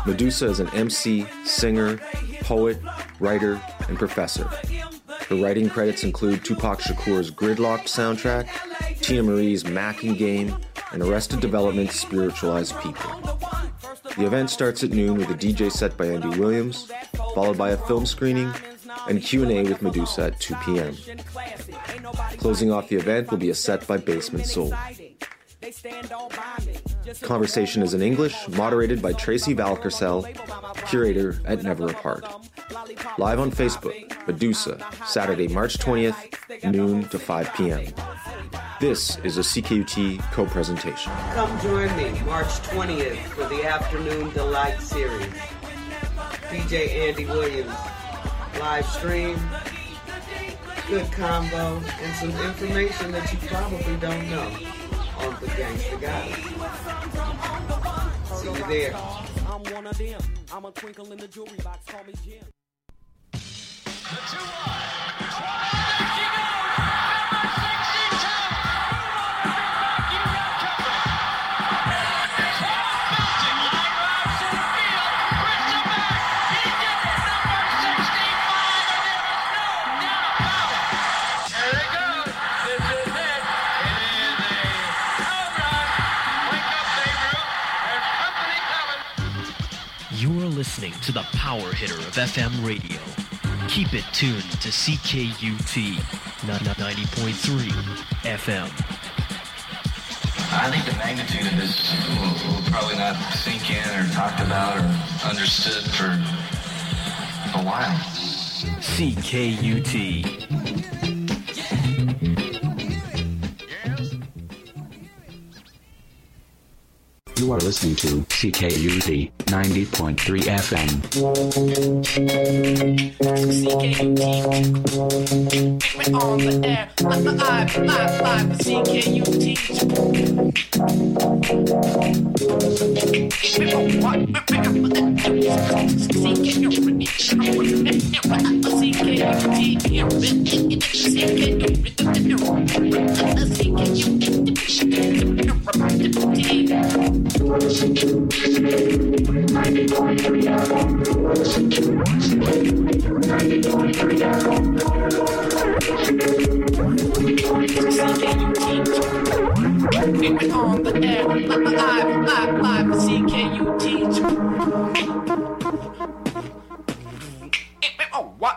Medusa is an MC, singer, poet, writer, and professor. Her writing credits include Tupac Shakur's Gridlocked soundtrack, Tia Marie's Mackin' Game, and Arrested Development's Spiritualized People. The event starts at noon with a DJ set by Andy Williams, followed by a film screening and Q&A with Medusa at 2 p.m. Closing off the event will be a set by Basement Soul. Conversation is in English, moderated by Tracy Valkersel, curator at Never Apart. Live on Facebook, Medusa, Saturday, March 20th, noon to 5 p.m. This is a CKUT co-presentation. Come join me March 20th for the Afternoon Delight series. DJ Andy Williams, live stream, good combo, and some information that you probably don't know on the Gangsta Goddess. See you there. I'm one of them. I'm a twinkle in the jewelry box. Call me Jim. You're listening to the power hitter of FM radio. Keep it tuned to CKUT 90.3 FM. I think the magnitude of this will probably not sink in or talked about or understood for a while. CKUT. You are listening to CKUT 90.3 FM. CKUT. On the air. Live, CKUT. On the air, live, CKUT. Oh, what?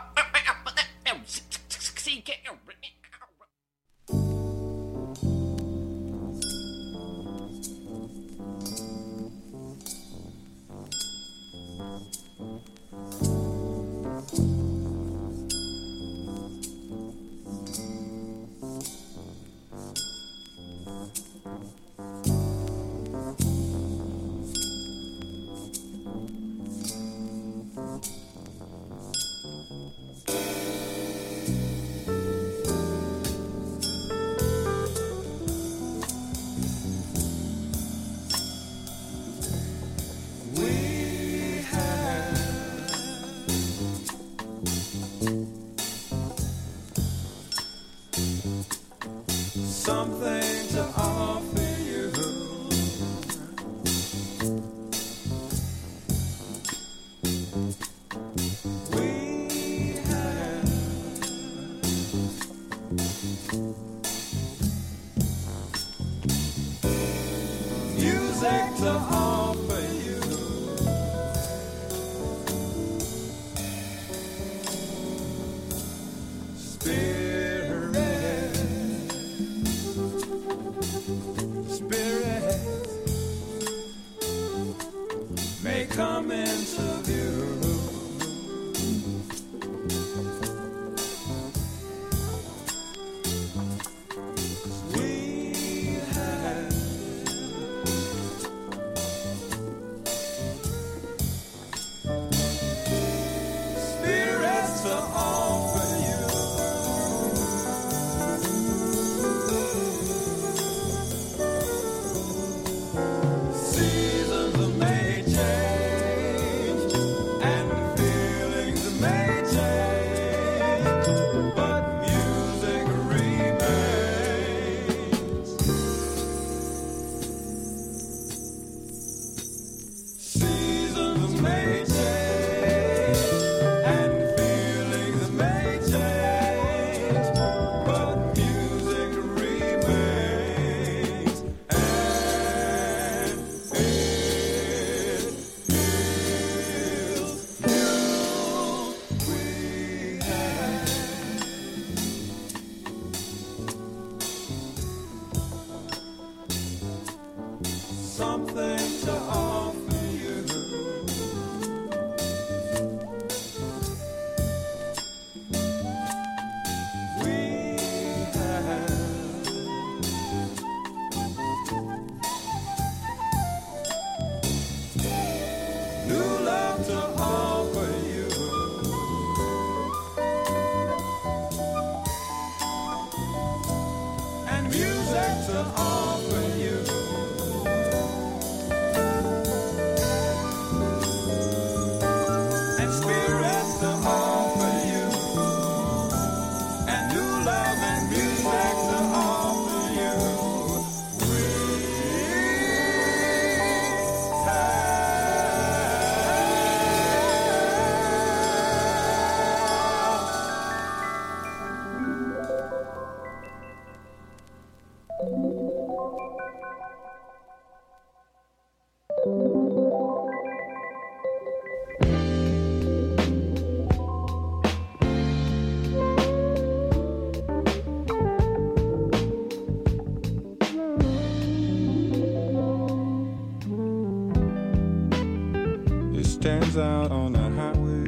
stands out on the highway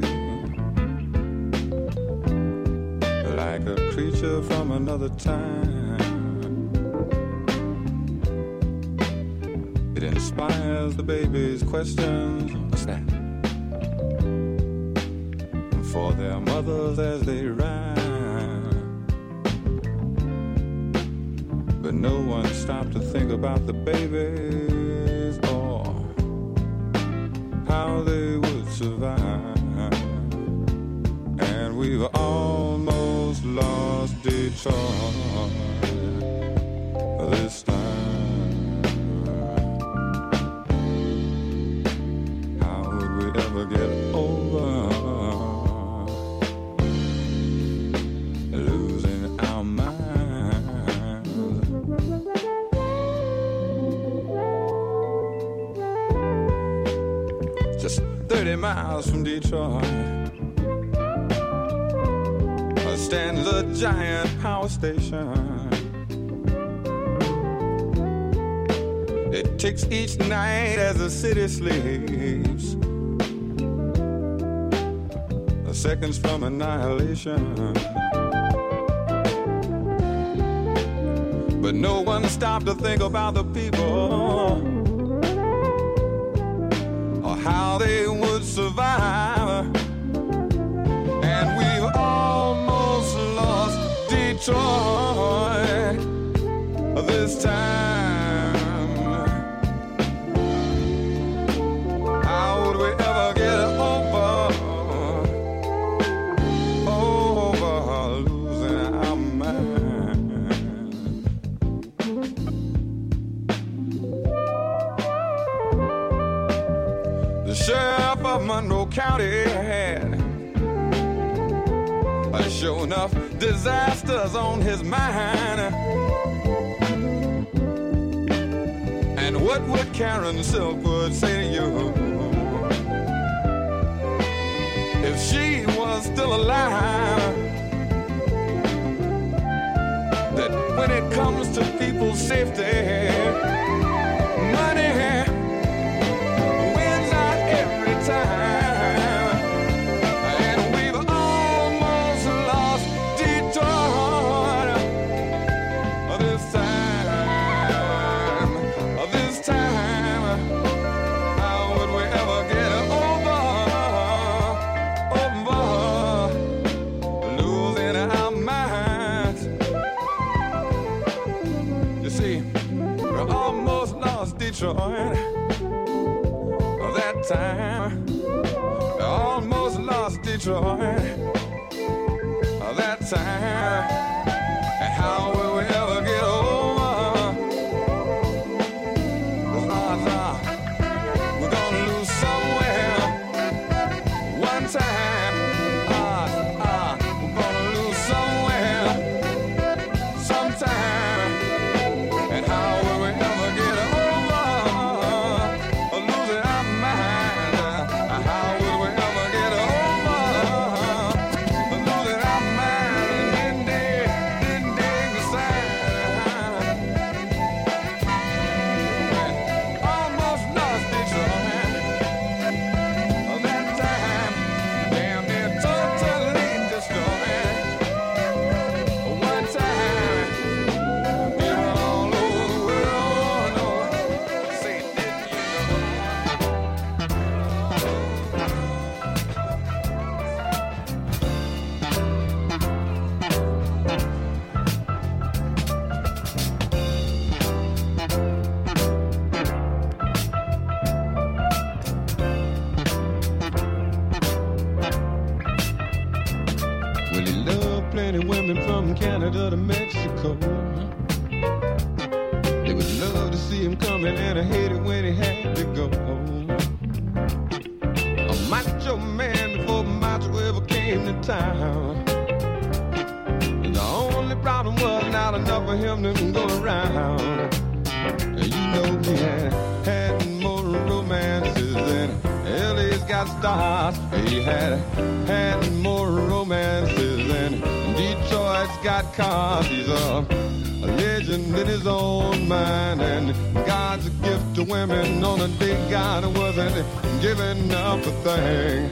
like a creature from another time. It inspires the baby's questions. What's that? For their mothers as they ride. But no one stopped to think about the babies or how they would survive. And we've almost lost Detroit this time. How would we ever get over losing our minds? Just 30 miles from Detroit stands a giant power station. It ticks each night as the city sleeps. Seconds from annihilation. But no one stopped to think about the people or how they would survive. And we've almost lost Detroit this time. How would we ever get over losing our mind? The sheriff of Monroe County had sure enough disasters on his mind. And what would Karen Silkwood say to you if she was still alive? That when it comes to people's safety, money wins out every time. Detroit, that time, almost lost Detroit, that time, and how will we ever get over? The odds are we're gonna lose somewhere, one time, we're gonna lose somewhere, sometime, and how will we ever get over? Canada to Mexico. They would love to see him coming and I hate it when he had to go. A macho man before macho ever came to town. And the only problem was not enough for him to go around. And you know he had more romances than LA's got stars. He had more romances than Detroit's got cars. He's a legend in his own mind, and God's a gift to women on a day God wasn't giving up a thing.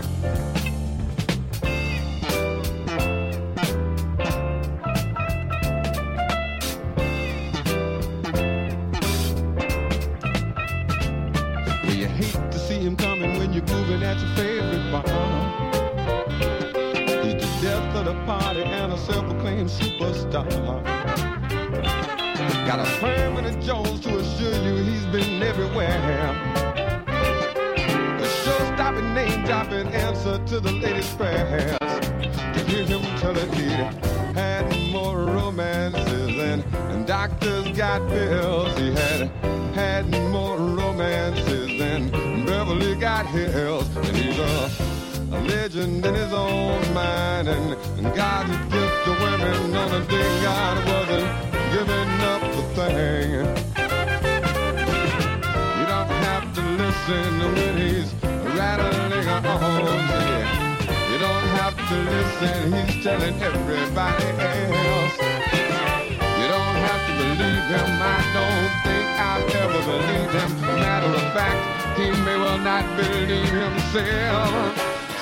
Well, you hate to see him coming when you're moving at your favorite bar. He's the death of the party and a self-proclaimed superstar. Got a permanent Jones to assure you he's been everywhere. A show-stopping, name-dropping answer to the latest prayers. To hear him tell it he had more romances than doctors got bills. He had more romances than Beverly got hills. And he's a legend in his own mind. And God's a gift to women on a day God wasn't giving up the thing. You don't have to listen when he's rattling on. You don't have to listen, he's telling everybody else. You don't have to believe him, I don't think I've ever believed him. Matter of fact, he may well not believe himself.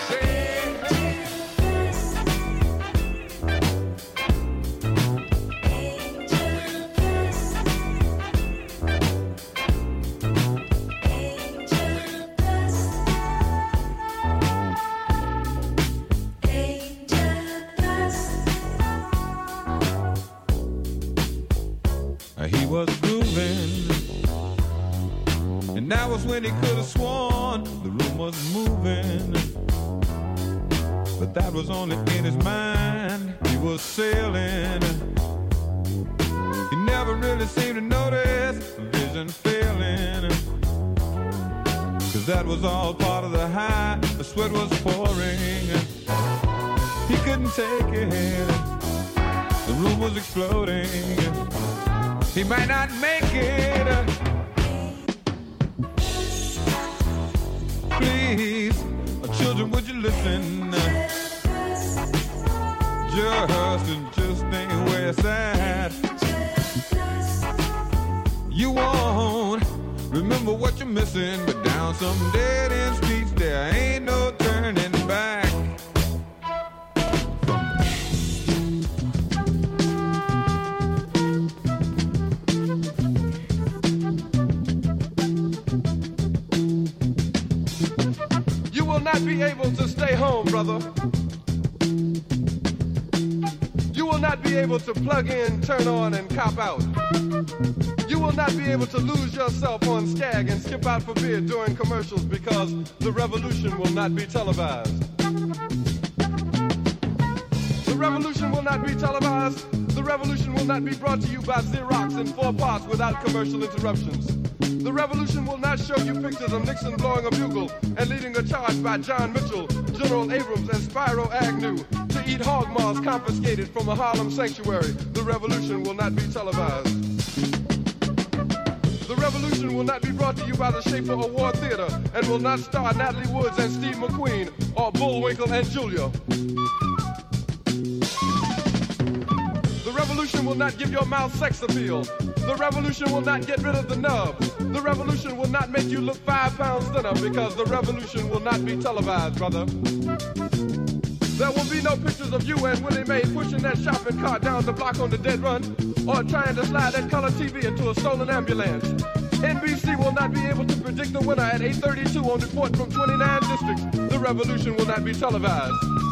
He was grooving, and that was when he could have sworn the room was moving. But that was only in his mind. He was sailing. He never really seemed to notice vision failing, 'cause that was all part of the high. The sweat was pouring. He couldn't take it. The room was exploding. He might not make it. Please, children, would you listen? Just ain't where it's at. You won't remember what you're missing, but down some dead-end streets there ain't no turning back. Not be able to stay home, brother. You will not be able to plug in, turn on, and cop out. You will not be able to lose yourself on Skag and skip out for beer during commercials because the revolution will not be televised. The revolution will not be televised. The revolution will not be brought to you by Xerox in 4 parts without commercial interruptions. The revolution will not show you pictures of Nixon blowing a bugle and leading a charge by John Mitchell, General Abrams, and Spyro Agnew to eat hog maws confiscated from a Harlem sanctuary. The revolution will not be televised. The revolution will not be brought to you by the Schaefer Award Theater and will not star Natalie Woods and Steve McQueen or Bullwinkle and Julia. The revolution will not give your mouth sex appeal. The revolution will not get rid of the nub. The revolution will not make you look 5 pounds thinner because the revolution will not be televised, brother. There will be no pictures of you and Willie Mae pushing that shopping cart down the block on the dead run or trying to slide that color TV into a stolen ambulance. NBC will not be able to predict the winner at 8:32 on report from 29 districts. The revolution will not be televised.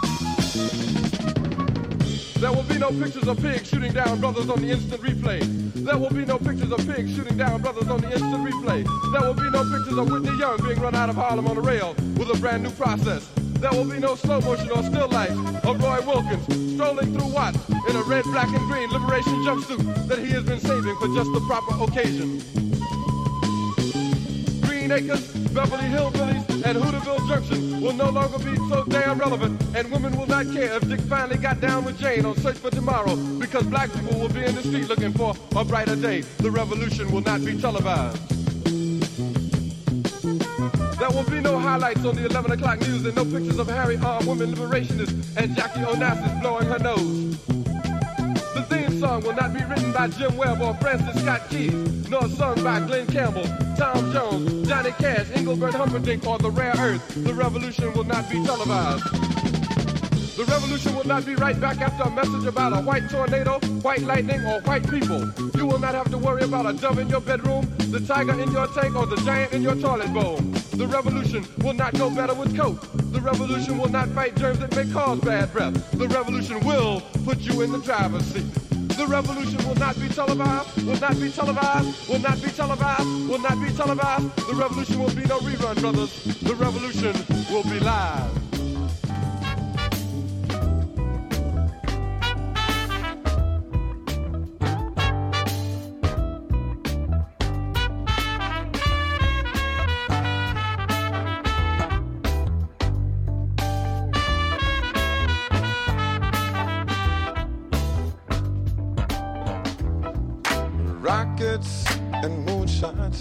There will be no pictures of pigs shooting down brothers on the instant replay. There will be no pictures of pigs shooting down brothers on the instant replay. There will be no pictures of Whitney Young being run out of Harlem on a rail with a brand new process. There will be no slow motion or still life of Roy Wilkins strolling through Watts in a red, black, and green liberation jumpsuit that he has been saving for just the proper occasion. Green Acres, Beverly Hillbillies, and Hooterville Junction will no longer be so damn relevant, and women will not care if Dick finally got down with Jane on Search for Tomorrow, because black people will be in the street looking for a brighter day. The revolution will not be televised. There will be no highlights on the 11 o'clock news and no pictures of Harry armed women liberationists and Jackie Onassis blowing her nose. The theme song will not be written by Jim Webb or Francis Scott Key, nor sung by Glenn Campbell, Tom Jones, Johnny Cash, Engelbert Humperdinck, or The Rare Earth. The revolution will not be televised. The revolution will not be right back after a message about a white tornado, white lightning, or white people. You will not have to worry about a dove in your bedroom, the tiger in your tank, or the giant in your toilet bowl. The revolution will not go better with coke. The revolution will not fight germs that may cause bad breath. The revolution will put you in the driver's seat. The revolution will not be televised, will not be televised, will not be televised, will not be televised. The revolution will be no rerun, brothers. The revolution will be live. Rockets and moonshots,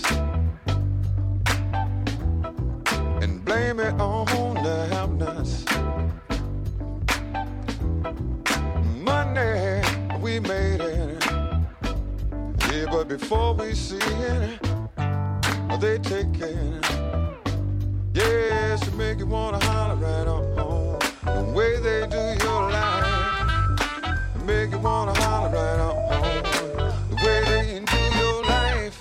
and blame it on the have-nots. Money, we made it, yeah, but before we see it, they take it. Yes, to make you wanna holler right on the way they do your life, make you wanna holler right on the way they do your life.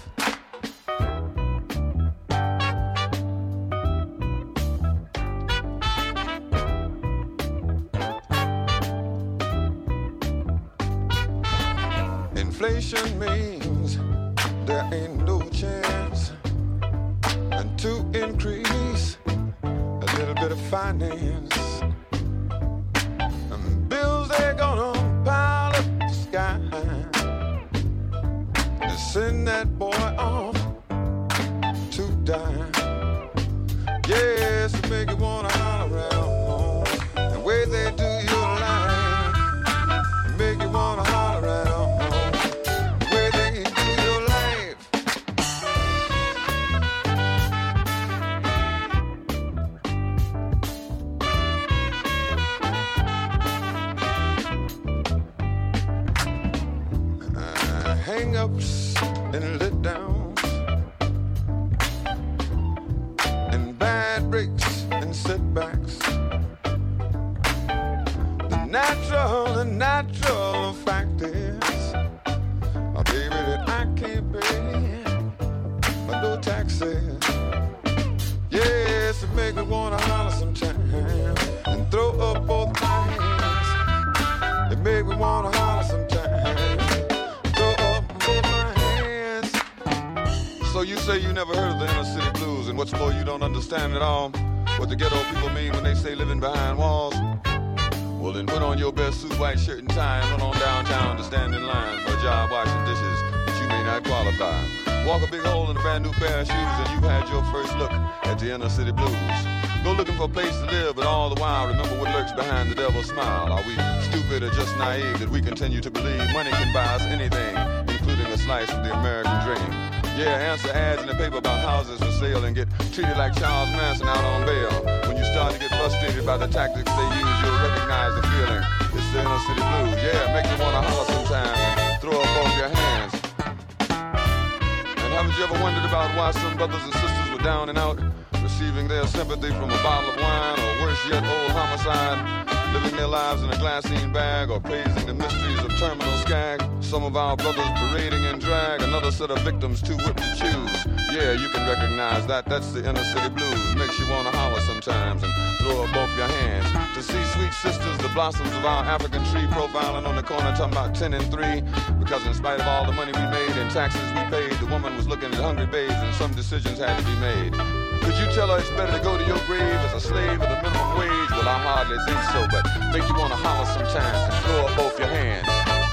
Inflation means there ain't no chance and to increase a little bit of finance. And bills, they're gonna pile up the sky to send that boy off to die. Yes, to make you wanna holler around the way they do your life, make you wanna holler around the way they do your life. Hang-ups and let downs and bad breaks and setbacks. The natural fact is, oh baby, that I can't pay no taxes. Yes, it make me wanna holler sometimes and throw up both my hands. It make me wanna holler sometimes, throw up both my hands. So you say you never heard of the inner city blues, and what's more, you don't understand at all what the ghetto people mean when they say living behind walls. Well, then put on your best suit, white shirt and tie, and run on downtown to stand in line for a job washing dishes that you may not qualify. Walk a big hole in a brand new pair of shoes, and you've had your first look at the inner city blues. Go looking for a place to live, but all the while remember what lurks behind the devil's smile. Are we stupid or just naive that we continue to believe money can buy us anything, including a slice of the American dream? Yeah, answer ads in the paper about houses for sale and get treated like Charles Manson out on bail. When you start to get frustrated by the tactics they use, you'll recognize the feeling. It's the inner city blues. Yeah, make you want to holler sometimes and throw up both your hands. And haven't you ever wondered about why some brothers and sisters were down and out, receiving their sympathy from a bottle of wine, or worse yet, old homicide, living their lives in a glassine bag, or praising the mysteries of terminal skag? Some of our brothers parading in drag, another set of victims too whipped to choose. Yeah, you can recognize that. That's the inner city blues. Makes you want to holler sometimes and throw up both your hands. To see sweet sisters, the blossoms of our African tree, profiling on the corner, talking about 10 and 3. Because in spite of all the money we made and taxes we paid, the woman was looking at hungry babes and some decisions had to be made. Could you tell her it's better to go to your grave as a slave with a minimum wage? Well, I hardly think so, but make you want to holler sometimes and throw up both your hands.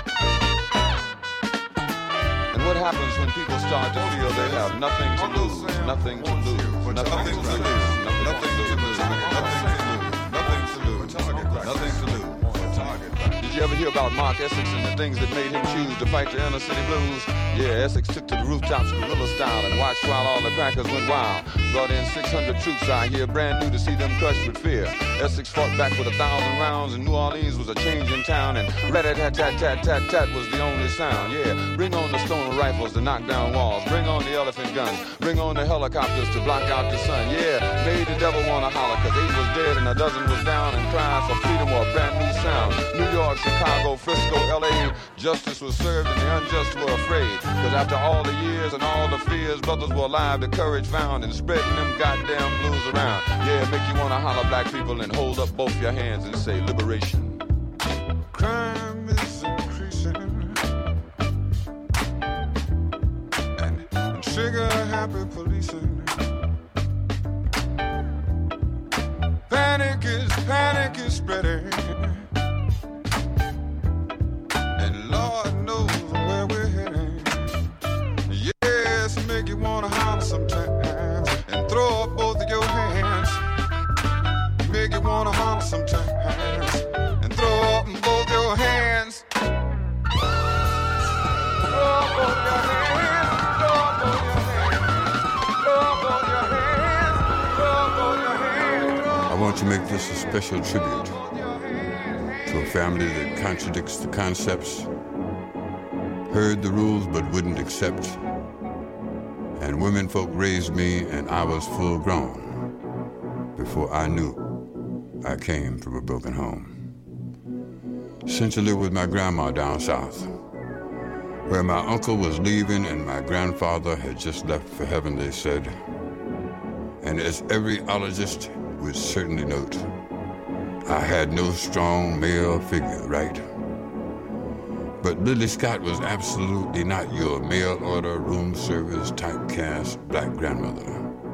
And what happens when people start to feel they have nothing to lose, nothing to lose, nothing to lose, nothing to lose, nothing to lose, nothing to lose, nothing to lose? Did you ever hear about about Mark Essex and the things that made him choose to fight the inner city blues. Yeah, Essex took to the rooftops guerrilla style and watched while all the crackers went wild. Brought in 600 troops out here, brand new to see them crushed with fear. Essex fought back with 1,000 rounds, and New Orleans was a changing town, and rat-a-tat-tat-tat-tat-tat was the only sound. Yeah, bring on the stone rifles to knock down walls, bring on the elephant guns, bring on the helicopters to block out the sun. Yeah, made the devil wanna holler, cause 8 was dead and a dozen was down, and crying for freedom or a brand new sound. New York, Chicago, Frisco, LA, justice was served and the unjust were afraid. Cause after all the years and all the fears, brothers were alive, the courage found, and spreading them goddamn blues around. Yeah, make you wanna holler, black people, and hold up both your hands and say liberation. Crime is increasing, and trigger-happy policing. Panic is spreading, and Lord knows where we're heading. Yes, make you wanna holler sometimes and throw up both of your hands. Make you wanna holler sometimes and throw up both your hands. Throw up both your hands. Throw up both your hands. Throw up both your hands. Throw up both your hands. I want to make this a special tribute to a family that contradicts the concepts, heard the rules but wouldn't accept, and women folk raised me and I was full grown before I knew I came from a broken home. Sent to live with my grandma down south, where my uncle was leaving and my grandfather had just left for heaven, they said. And as every ologist would certainly note, I had no strong male figure, right? But Lily Scott was absolutely not your mail order, room service, typecast black grandmother.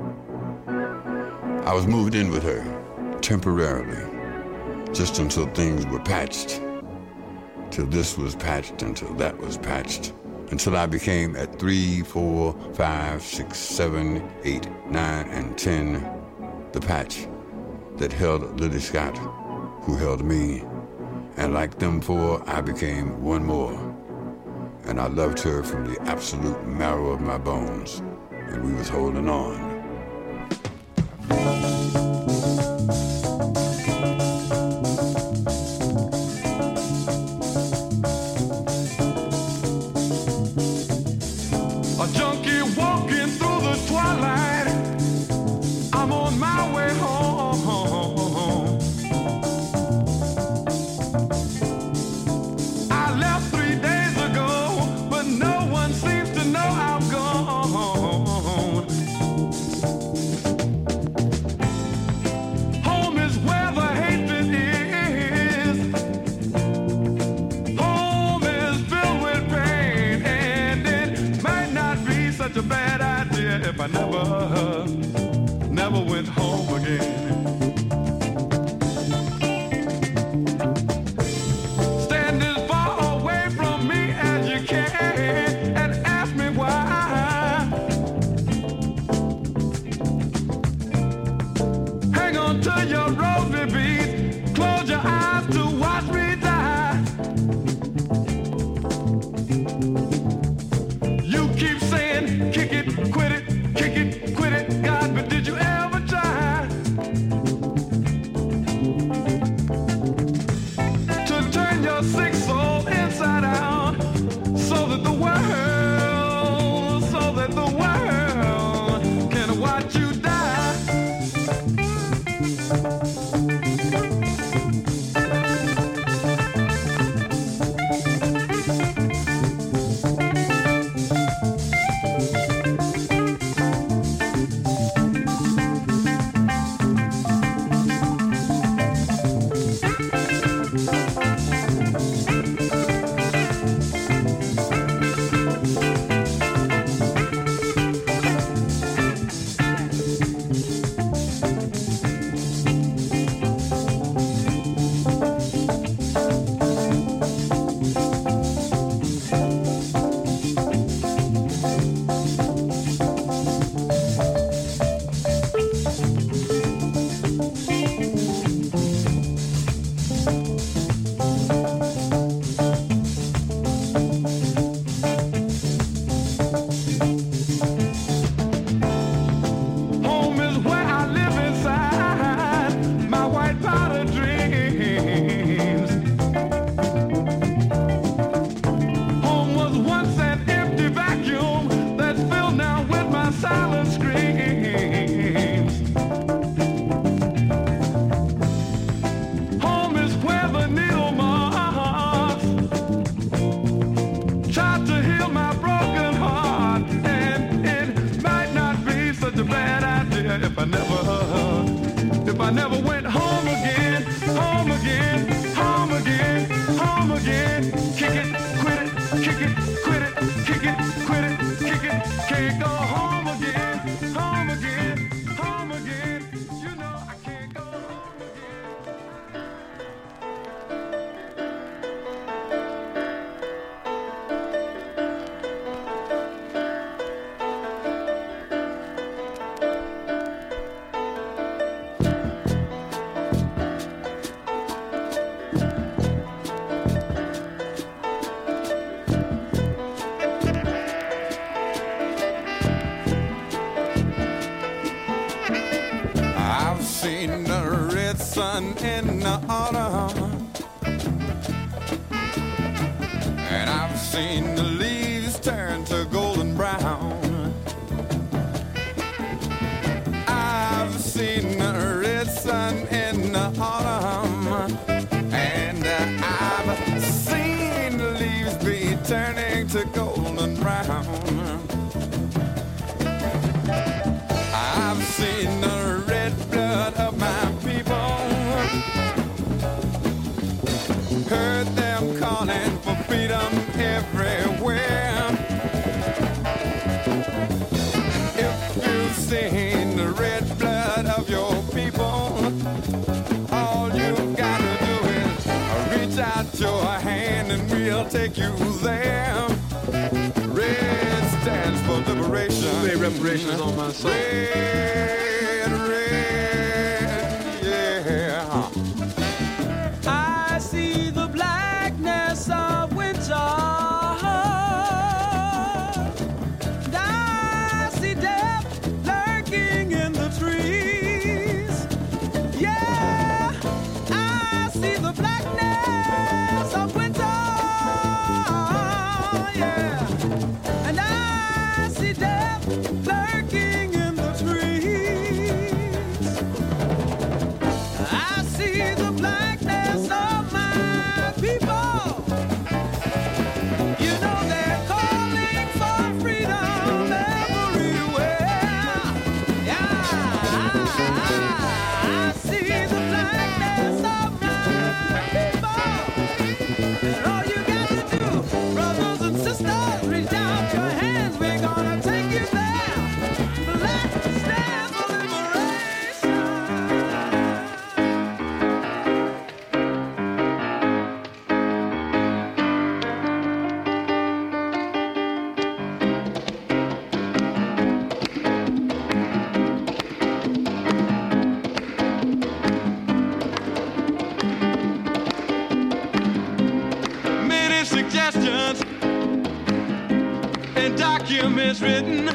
I was moved in with her temporarily, just until things were patched, till this was patched, until that was patched, until I became at 3, 4, 5, 6, 7, 8, 9, and 10, the patch that held Lily Scott, who held me. And like them four, I became one more. And I loved her from the absolute marrow of my bones. And we was holding on. A junkie walking through the twilight. I'm on my way home. I left 3 days ago, but no one seems to know I'm gone. Home is where the hatred is. Home is filled with pain, and it might not be such a bad idea if I never went home again. Stand as far away from me as you can and ask me why. Hang on to your rosy beads, close your eyes to watch me die. You keep saying, kick it, quit it, God, but did you ever try to turn your sick soul inside out so that the world can watch you die? I never went home again, home again, home again, home again. Kick it, quit it, kick it, quit it, kick it, quit it, kick it. Can't go home again, home again, home again. You know I can't go home sun in the autumn, and I've seen the leaves turn to golden brown. I've seen the red sun in the autumn, and I've seen the leaves be turning to golden brown. I've seen the red blood of my people, heard them calling for freedom everywhere. If you've seen the red blood of your people, all you've got to do is reach out your hand and we'll take you there. Red stands for liberation. Say reparations on my soul. Red, yeah. I see the blackness of winter. And I see death lurking in the trees. Yeah, I see the blackness of winter. Yeah. And I see death lurking in the trees. I see the blackness of my people. You know they're calling for freedom everywhere. Yeah, I see the blackness of my people. And all you got to do, brothers and sisters, reach out your hands, we're gonna take you there. Black stand for liberation. Many suggestions and documents written,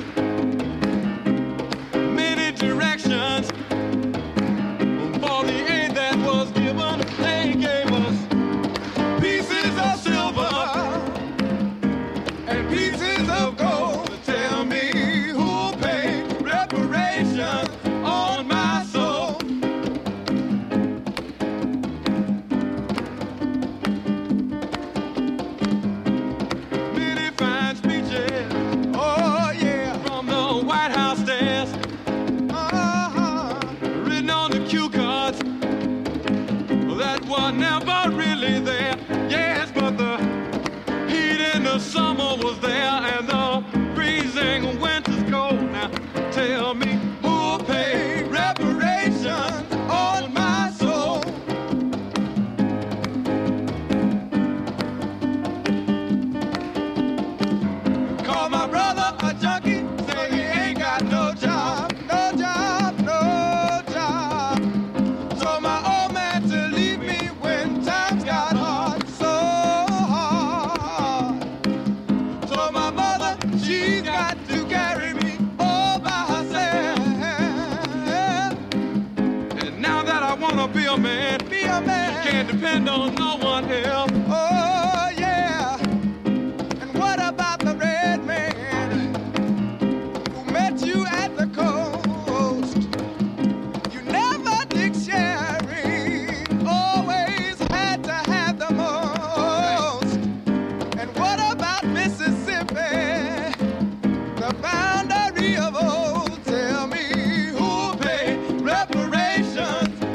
many directions for the aid that was given. They gave us pieces of silver and pieces of gold. Tell me who'll pay reparations on my soul. Many fine speeches, oh yeah, from the White House stairs, written on the cue cards that were never really there. Yes, but the heat in the summer was there and the freezing winter's cold. Now tell me who'll pay reparations on my soul. Call my brother a junkie, say he ain't got no job, no job, no job. Told my old man to leave me when times got hard, so hard. Told my mother she's got to carry me all by herself. And now that I wanna be a man, can't depend on no one else. Oh yeah. And what about the red man who met you at the coast? You never did sharing, always had to have the most. And what about Mississippi, the boundary of old? Tell me who'll pay reparations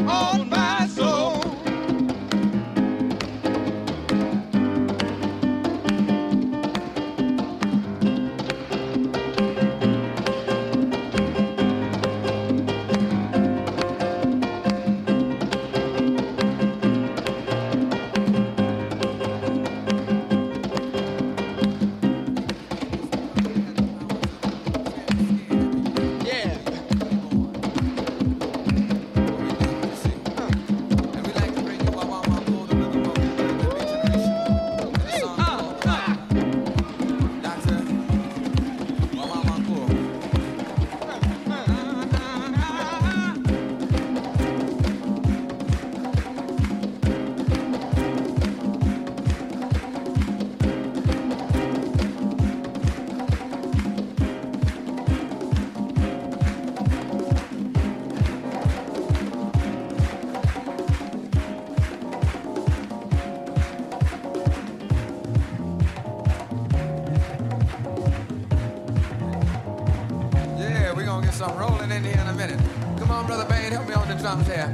Diane, help me on the drums here.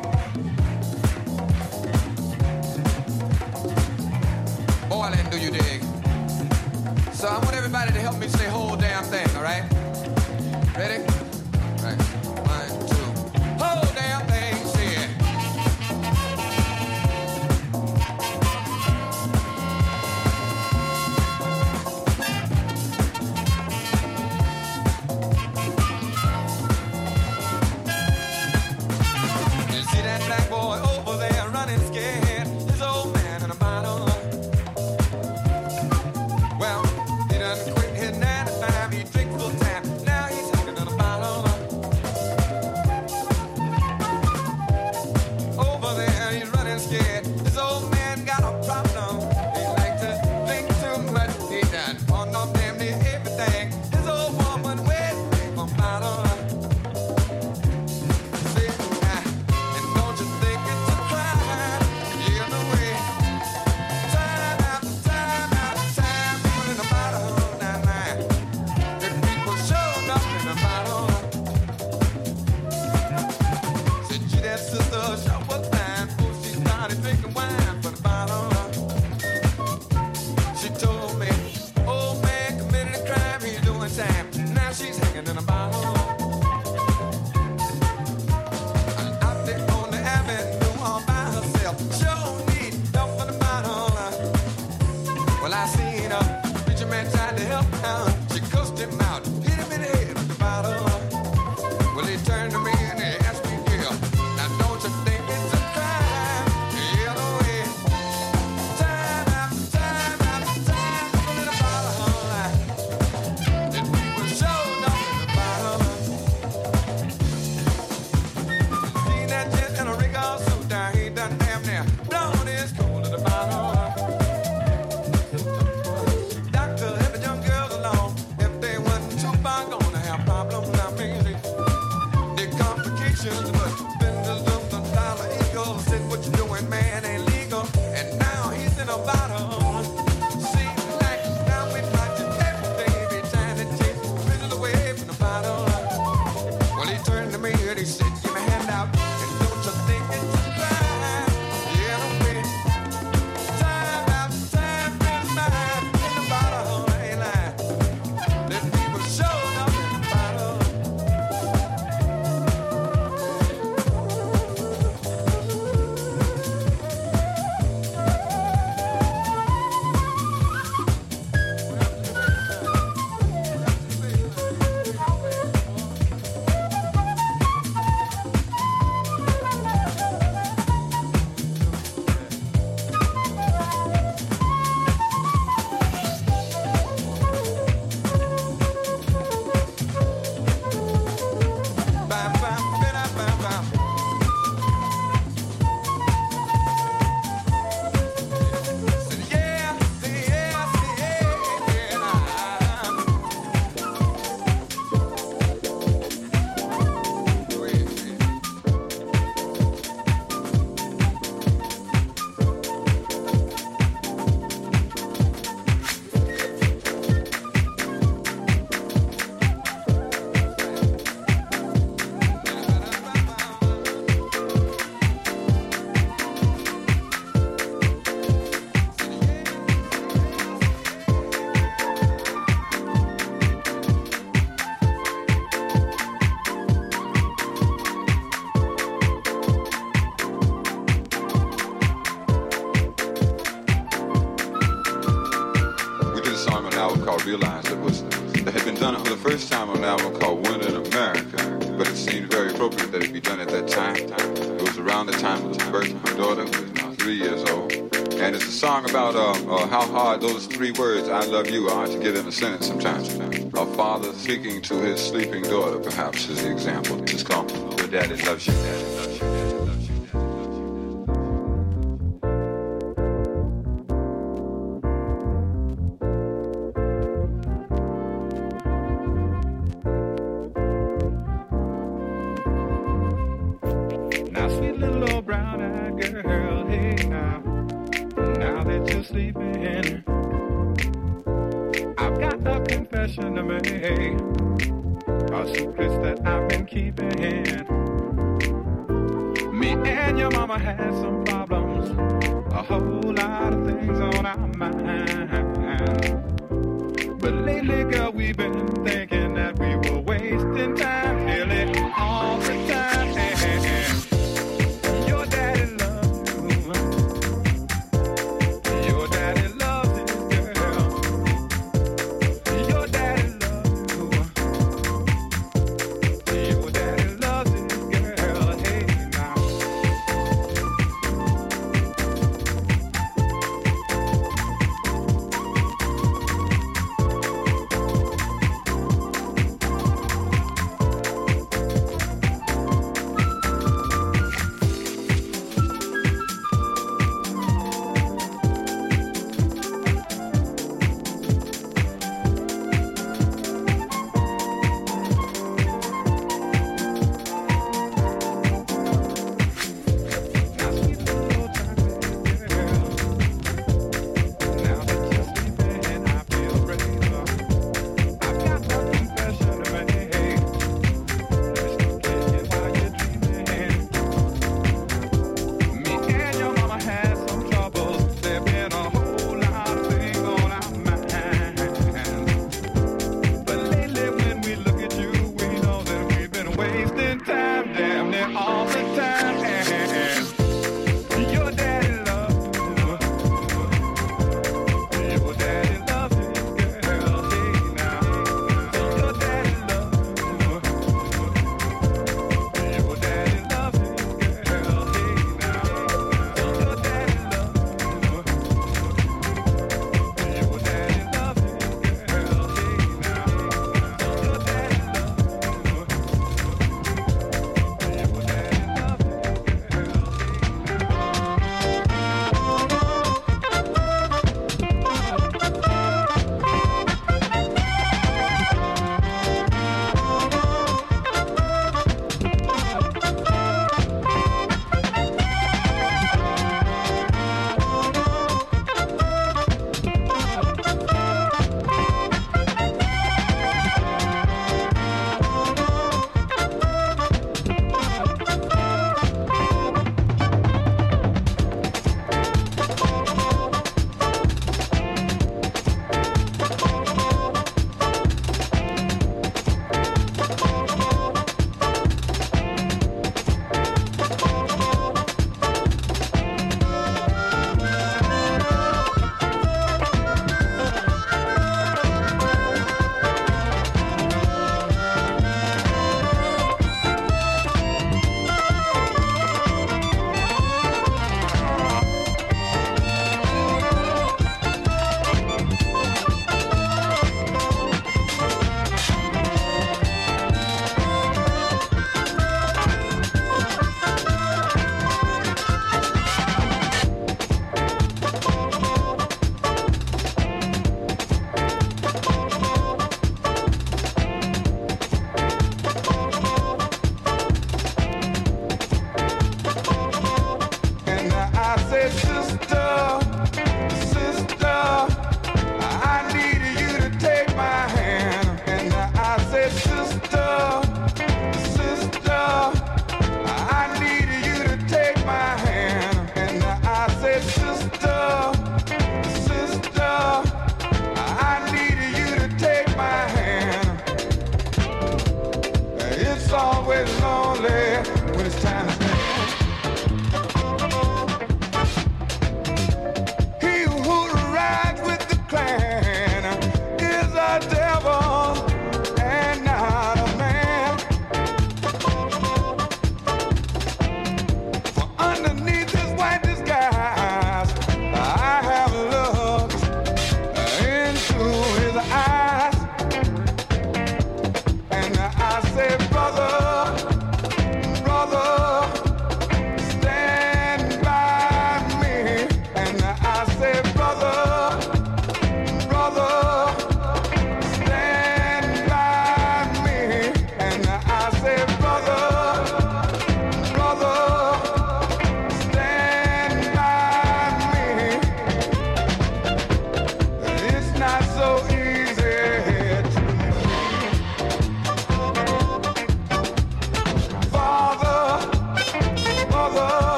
Boiling, do you dig? So I want everybody to help me say whole damn thing, all right? Ready? Right. 1, 2. Whole damn thing, say it. You see that black boy over there running scared? His old man in a bottle. Well, he done quit his 9 to 5. He drink full time. Now he's hanging in a bottle. Over there, he's running scared. His old man got a problem. He like to drink too much. He done pawned off damn near everything. His old woman wet from a bottle. See, and don't you think it's a crime? In a way, time after time after time, people in a bottle, nah. The people showed up in a bottle. Said you that sister, show was fine before she started drinking wine from the bottle. She told me, old man committed a crime, he's doing time. Now she's hanging in a bottle. Out there on the avenue all by herself, sure need help from the bottle. Well, I seen her, preacher man tried to help her. She cussed him out, hit him in the head with the bottle. Well, he turned to me and he asked me, yeah, now don't you think it's a crime? Yeah, no way. Time after time after time, people in a bottle. Then people showed up in the bottle. Seen that jet in a rig all suit down, he done damn near blown his cool to the bottle. Doctor, help the young girls along. If they wasn't too far, gonna have problems. I mean, the complications, but spenders of the dollar eagle said, what you doing, man, ain't legal. And now he's in a bottle. Seems like now we watching everything. Every time they chase prison away from the bottle. Well, he turned to me and he said, give me a hand out. And don't you think it's a crime? Yeah, no way. Time after time, friends mine in the bottle, I ain't lying. Then people showed up in the bottle. Bam, bam, bam, bam, bam. Said, yeah, We did a song on an album called Realize that had been done for the first time on an album called One in America, but it seemed very appropriate that it be done at that time. It was around the time of the birth of my daughter, who is now 3 years old. And it's a song about how hard those 3 words, I love you, are to get in a sentence sometimes. A father speaking to his sleeping daughter, perhaps, is the example. It's called Your Daddy Loves You, Daddy Loves You, Daddy Loves You. Now, sweet little old brown-eyed girl, hey now that you're sleeping, I've got a confession to make, a secret that I've been keeping. and your mama had some problems, a whole lot of things on our mind. But lately, girl, we've been thinking that we were wasting time nearly all the time. Your daddy loves you. Your daddy loves you, girl. Your daddy loves you. Your daddy loves you, girl. Hey, now.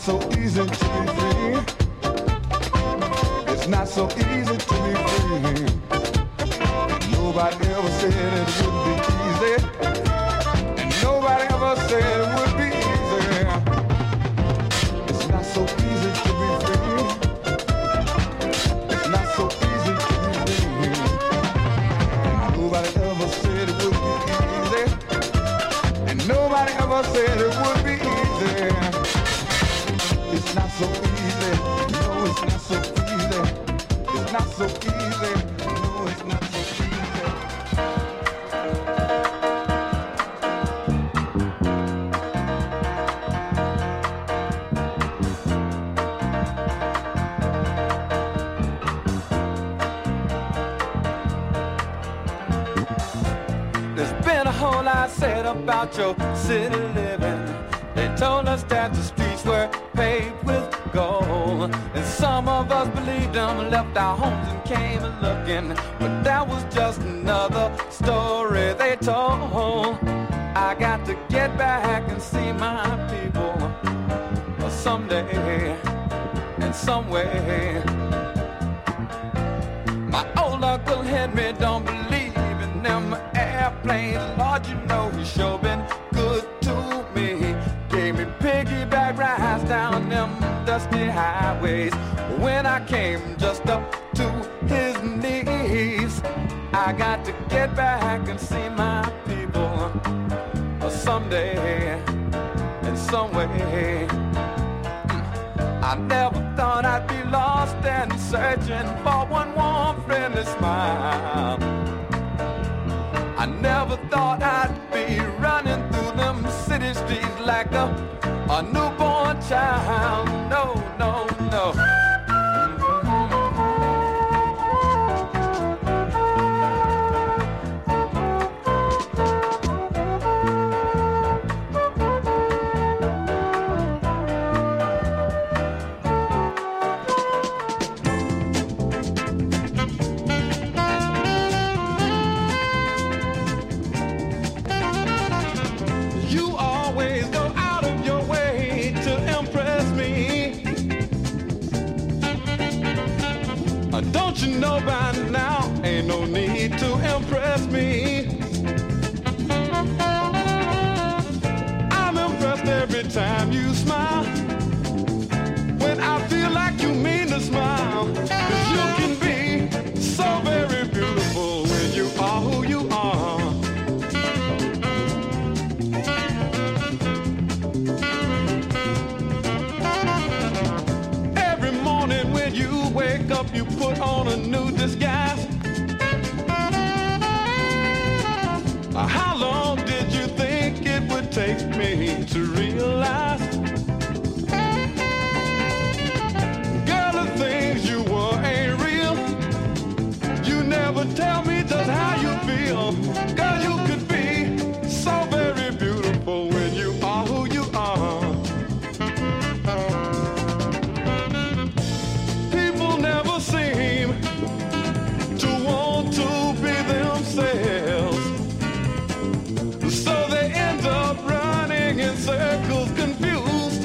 so easy to be free. It's not so easy to be free. Nobody ever said it would be easy. And nobody ever said it would be easy. It's not so easy to be free. It's not so easy to be free. And nobody ever said it would be easy. And nobody ever said it would be easy. It's not so easy. No, it's not so easy. It's not so easy. No, it's not so easy. There's been a whole lot said about your city living. They told us that the streets were paved with gold, and some of us believed them, left our homes and came looking. But that was just another story they told. I got to get back and see my people someday, in some way. My old Uncle Henry don't believe in them airplanes. Lord, you know he sure been good to me. Gave me piggyback rides down them dusty highways. When I came just up to his knees, I got to get back and see my people someday, in some way. I never thought I'd be lost and searching for one warm, friendly smile. I never thought I'd be running through them city streets like a newborn child. No, no, no. Don't you know by now, ain't no need to impress me. I'm impressed every time you smile. When I feel like you mean to smile, 'cause you can be so very beautiful when you are who you are. Every morning when you wake up, you put on a new disguise. How long did you think it would take me to realize? Girl, the things you were ain't real. You never tell me just how you feel. Girl, you could be so very beautiful when you are who you are. People never seem to want to be themselves, so they end up running in circles, confused.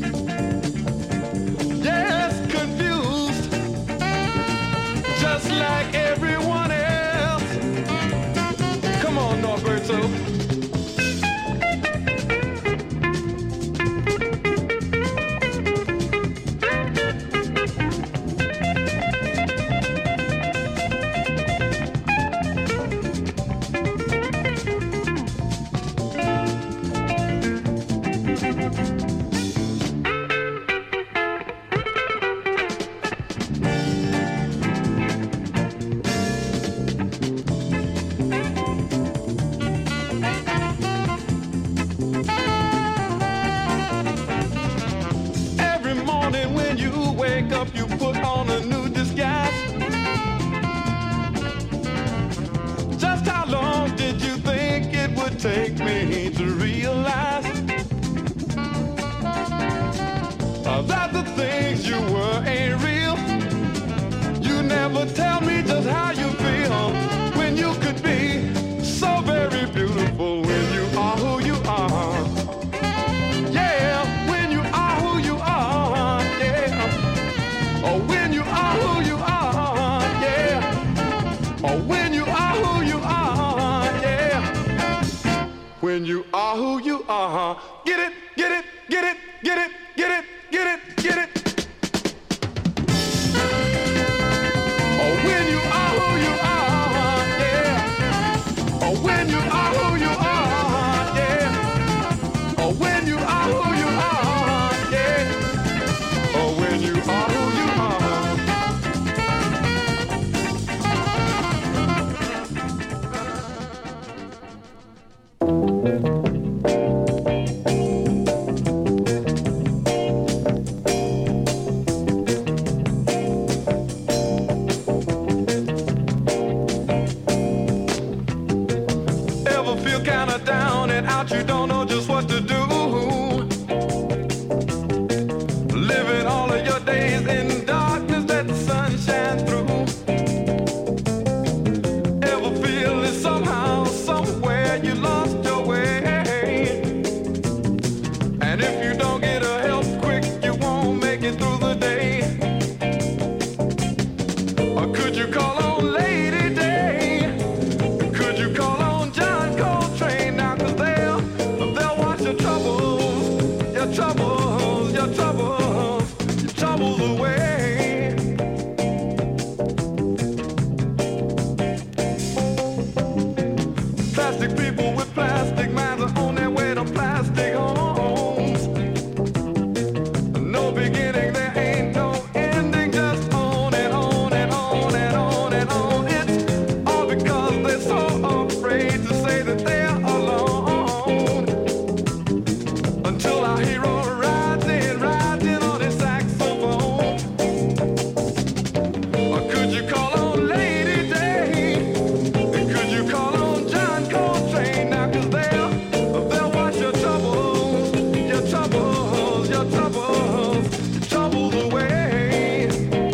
Yes, confused, just like everyone else. Come on, Norberto. Take me to realize that the things you were ain't real. You never tell me just how you feel when you could be so very beautiful when you are who you are. Yeah, when you are who you are. you are. Get it, get it, get it, get it, get it, get it, get it. Oh, when you are who you are, yeah. Oh, when you are who you are, yeah. Oh, when you are who you are, yeah. Oh, when you are who you are. Kinda down and out, you don't know just what to do. Living all of your days in darkness, let the sun shine through. Ever feel that somehow, somewhere you lost your way? And if you don't get a help quick, you won't make it through the day. Or could you call on Lady Day? Could you call on John Coltrane now? 'Cause they'll wash your troubles, your troubles, your troubles, your troubles away. Plastic people with plastic minds are on their way to plastic homes. No beginning, there ain't no ending, just on and on and on and on and on. It's all because they're so afraid to say that they're alone. Until our hero rides in on his saxophone. Or could you call on Lady Day? And could you call on John Coltrane now? 'Cause they'll wash your troubles, your troubles, your troubles, your troubles away.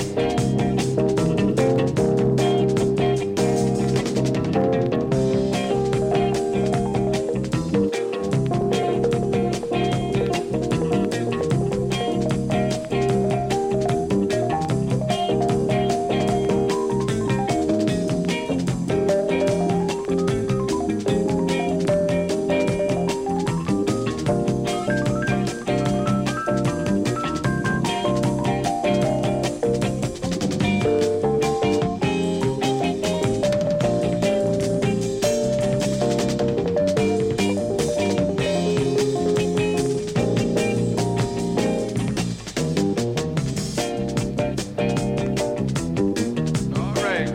All right.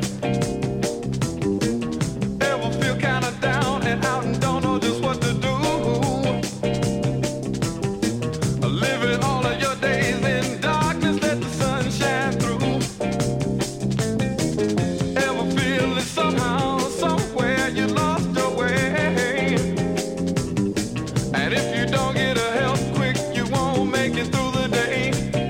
Ever feel kinda down and out and don't know just what to do? Living all of your days in darkness, let the sun shine through. Ever feel that somehow, somewhere you lost your way? And if you don't get a help quick, you won't make it through the day.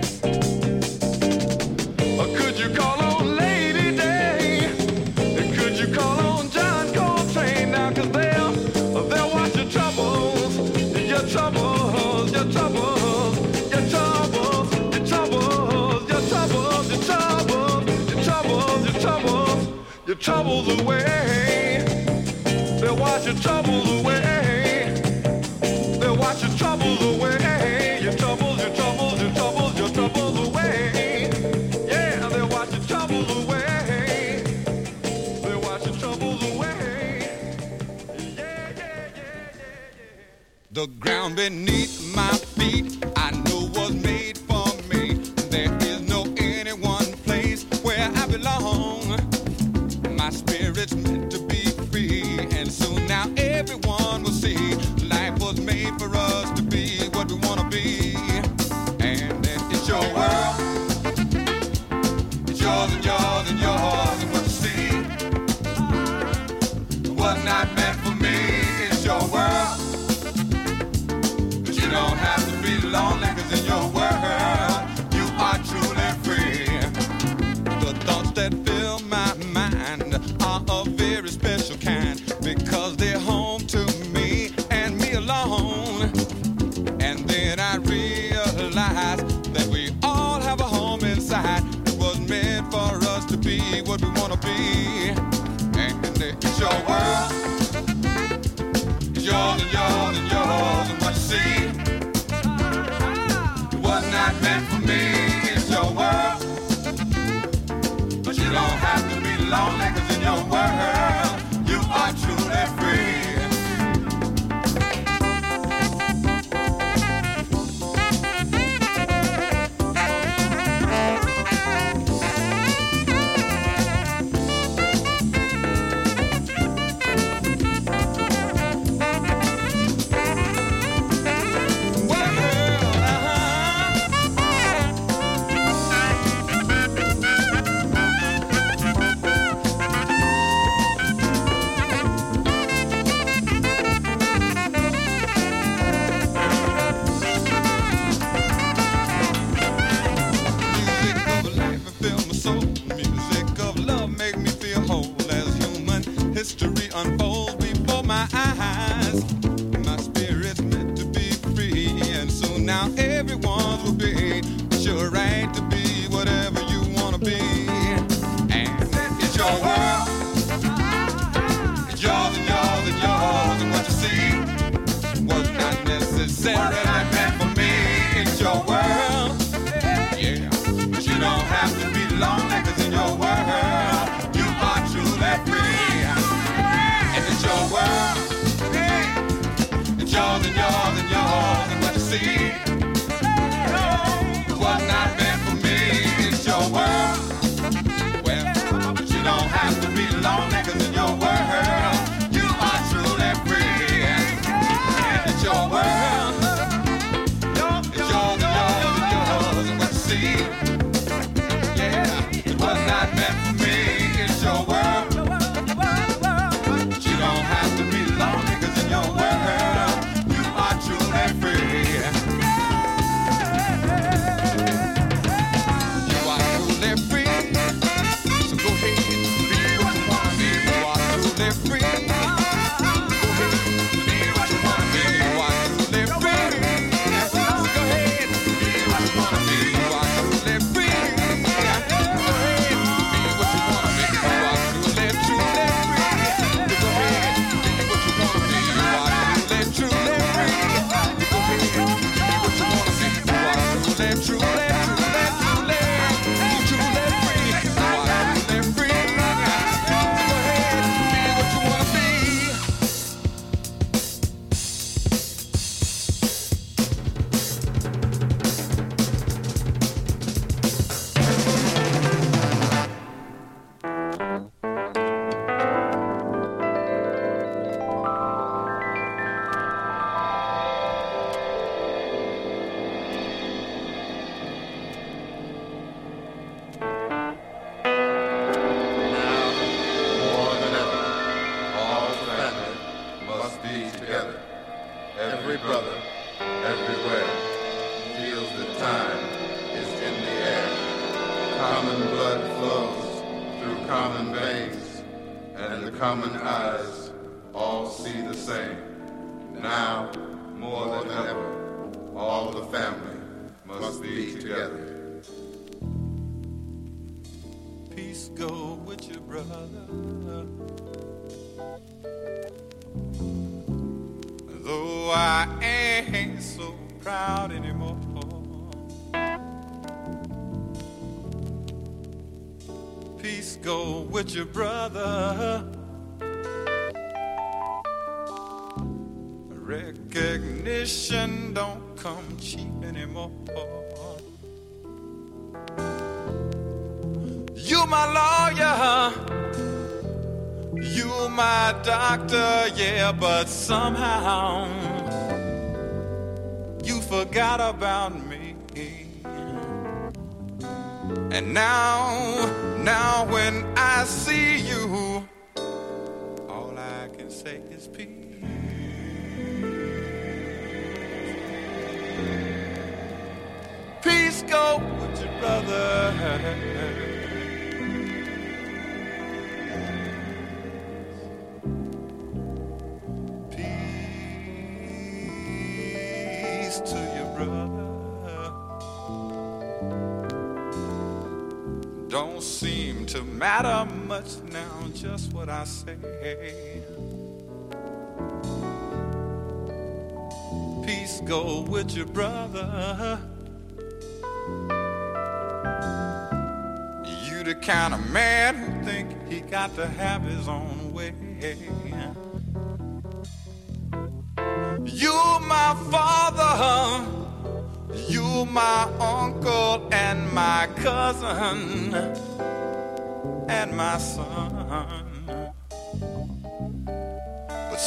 Or could you call on Lady Day? And could you call on John Coltrane now? 'Cause they'll wash your troubles, your troubles, your troubles, your troubles, your troubles, your troubles, your troubles, your troubles, your troubles, your troubles away. They'll wash your troubles away. They'll wash your troubles away. Your troubles, your troubles, your troubles, your troubles away. Yeah, they'll wash your troubles away. They'll wash your troubles away. The ground beneath my feet, I know was made for me. There is no any one place where I belong. My spirit's meant to be free, and soon now everyone will see life was made for us to be what we wanna be. And it's your world. It's yours and yours and yours, and what you see was not meant for me. It's your world. But you don't have to be lonely, 'cause in your world you are truly free. The thoughts that fill my mind are a very special kind, because they're home to me and me alone. And then I realize that we all have a home inside that was meant for us to be what we wanna be. And it's your world. It's yours and yours and yours. Now everyone's will be. It's your right to be whatever you want to be. And it's your world. It's yours and yours and yours. And what you see was not necessarily meant for me. It's your world. Yeah. But you don't have to be lonely, 'cause in your world you are truly free. And it's your world. It's yours and yours and yours. And what you see was not meant for me. It's your world. Well, but you don't have to be lonely, 'cause in your world you are truly free. And it's your world. It's yours and yours and yours. And what you see, yeah, it was not meant for me. It's your world. But you don't have to be lonely, 'cause in your world you are truly free. You are truly free. So go ahead, be what you wanna be. You are truly free. Go ahead, be what you wanna be. You are truly free. So go ahead, be what you wanna be. You are truly free. Go ahead, be what you wanna be. You are truly, truly free. Go ahead, be what you wanna be. You are truly, truly free. Go ahead, be what you wanna be. You are truly, truly, truly, truly, truly free. You are truly free. Go ahead, be what you wanna be. More than ever, all family must be together. Every brother, everywhere, feels that time is in the air. Common blood flows through common veins, and the common eyes all see the same. Now, more than ever, all the family must be together. Peace go with you, brother. Though I ain't so proud anymore. Peace go with you, brother. Recognition don't come cheap anymore. You my lawyer, you my doctor, yeah, but somehow you forgot about me. And now when I see you, all I can say is peace. Peace go with your brother. To your brother. Don't seem to matter much now, just what I say. Peace go with your brother. You the kind of man who think he got to have his own way. You my father, you my uncle and my cousin and my son. But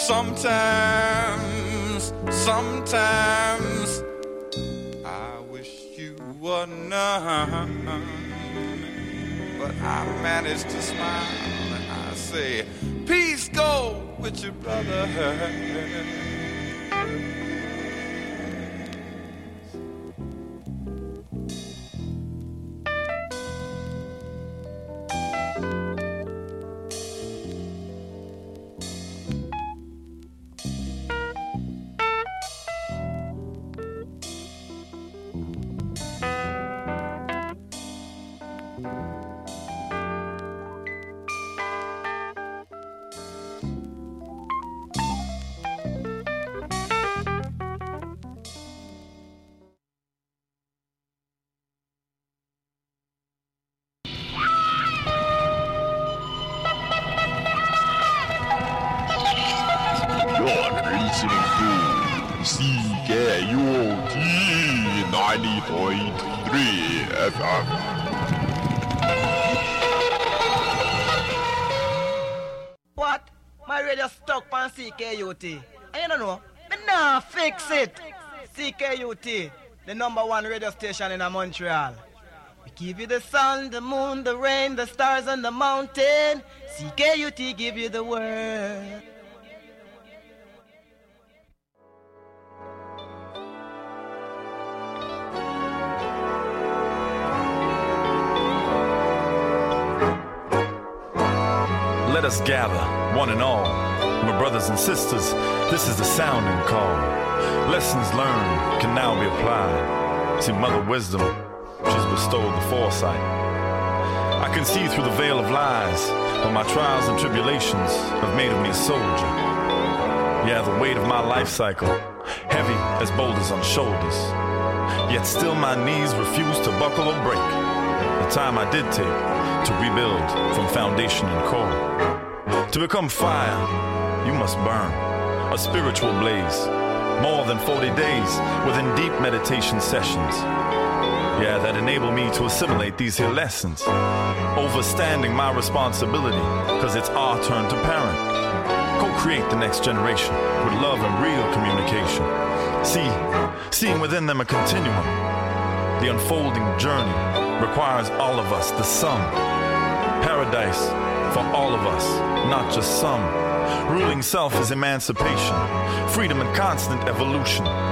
sometimes I wish you were none. But I manage to smile and I say, peace go with your brother. CKUT 90.3 FM. What? My radio stuck on CKUT. And you don't know, me nah fix it. CKUT, the #1 radio station in Montreal. We give you the sun, the moon, the rain, the stars and the mountain. CKUT give you the word. Let us gather, one and all. My brothers and sisters, this is the sounding call. Lessons learned can now be applied. See, Mother Wisdom, she's bestowed the foresight. I can see through the veil of lies, but my trials and tribulations have made of me a soldier. Yeah, the weight of my life cycle, heavy as boulders on shoulders. Yet still my knees refuse to buckle or break. The time I did take to rebuild from foundation and core. To become fire, you must burn, a spiritual blaze. More than 40 days within deep meditation sessions. Yeah, that enable me to assimilate these here lessons. Overstanding my responsibility, cause it's our turn to parent. Co-create the next generation with love and real communication. Seeing within them a continuum. The unfolding journey requires all of us, the sum. Paradise for all of us, not just some. Ruling self is emancipation, freedom and constant evolution.